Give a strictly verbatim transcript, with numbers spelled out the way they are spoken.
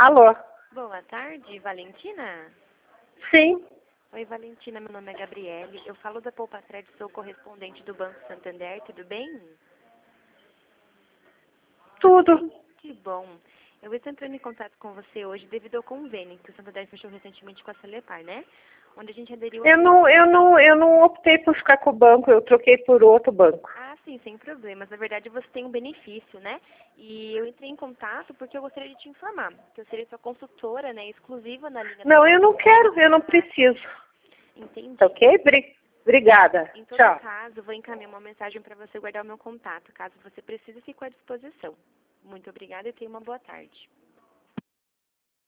Alô? Boa tarde, Valentina? Sim. Oi, Valentina, meu nome é Gabriele. Eu falo da Poupa-Tred, sou correspondente do Banco Santander, tudo bem? Tudo. Que bom. Eu estou entrando em contato com você hoje devido ao convênio que o Santander fechou recentemente com a Celepar, né? Onde a gente aderiu... Eu não, eu não, eu não optei por ficar com o banco, eu troquei por outro banco. Ah, sim, sem problemas. Na verdade, você tem um benefício, né? E eu entrei em contato porque eu gostaria de te informar que eu serei sua consultora, né, exclusiva na linha... Não, eu não quero, eu não preciso. Entendi. Tá ok? Bri- Obrigada. Em todo Tchau. caso, vou encaminhar uma mensagem para você guardar o meu contato. Caso você precise, fico à disposição. Muito obrigada e tenha uma boa tarde.